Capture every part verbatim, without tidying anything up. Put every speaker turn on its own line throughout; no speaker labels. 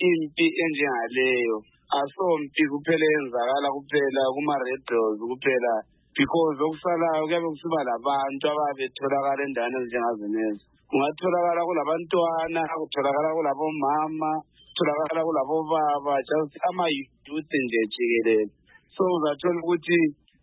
impi enjengaleyo asompi kuphela enzakala kuphela kuma-rebels kuphela because okusalayo kuyabe kusiba labantu ababetholakala endaweni ezinjengazenezo. Kungatholakala kulabantwana, kutholakala kulabomama, kutholakala kulabobaba, just ama-youth nje jikelele. So uzathola ukuthi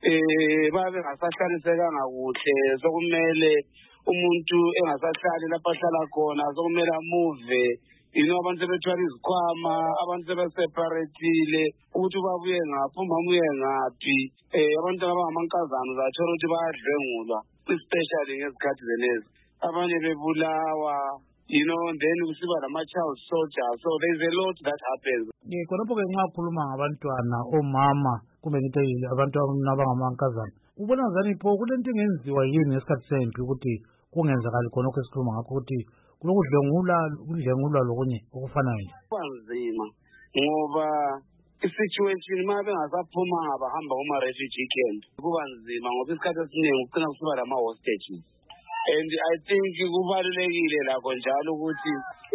eh babe ngasahlalisekanga kuhle, sokumele umuntu engasahlali lapha ahlala khona, sokumele amuve. You know, abantu sebethwala izikhwama, abantu sebeseparatile, ukuthi babuye ngaphi, umama uye ngaphi. Eh abantu abangamankazana uzathola ukuthi bayadlwengulwa, especially ngezikhathi zenezi. Abanye bebulawa, you know, then kusiba lama-child soldiers. So there's a lot that happens.
Eh khonapho ke nxa ukhuluma ngabantwana, omama, kumbe ngithi abantu abangamankazana, ubona ngani pho kulento engenziwa yini ngesikhathi sempi ukuthi kungenzakali khonokho esikhuluma ngakho ukuthi kulokudlengula ukudlengulwa lokunye okufanayo?
Kubanzima ngoba i-situation uma bengasaphumanga bahamba kuma-refugee camp kubanzima ngoba isikhathi esiningi kucina kusiba lama-hostages. And I think kubalulekile lakho njalo ukuthi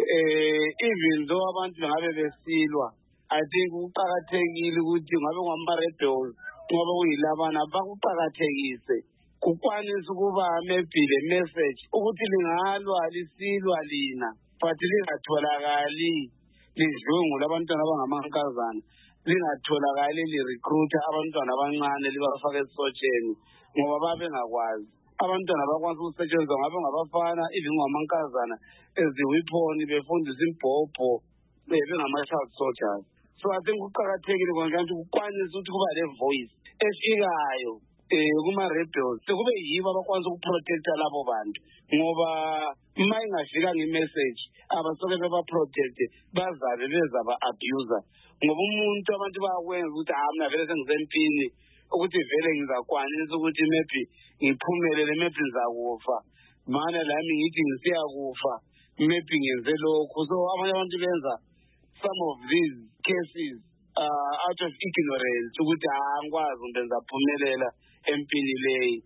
eh even though abantu bengabe besilwa, I think kuqakathekile ukuthi ngabe ngama-rebels ngoba kuyilabana bakuqakathekise kukwanisa ukuba maybe le message ukuthi lingalwa lisilwa lina but lingatholakali lidlwengula abantwana abangamankazana, lingatholakali lirecruiter abantwana abancane libafaka esotsheni ngoba babe ngakwazi. Abantwana bakwazi ukusetshenziswa ngabe ngabafana even ngamankazana as the weapon, befundisa imbhobho bengama-child soldiers. So I think kuqakathekile ukuthi kukwanisa ukuthi kuba le voice efikayo eh kuma-rebels kube yibo abakwazi ukuprotecta labo bantu ngoba uma ingafikanga i-message abasoke bebaprotecte bazabe bezaba-abuser ngoba umuntu abantu bayakwenza ukuthi hayi mina vele sengisempini ukuthi vele ngizakwanisa ukuthi maybe ngiphumelele, maybe ngizakufa mana lami ngithi ngisiyakufa, maybe ngenze lokhu. So abanye abantu benza some of these cases uh, out of ignorance ukuthi angikwazi kumbe ngizaphumelela empini leyi.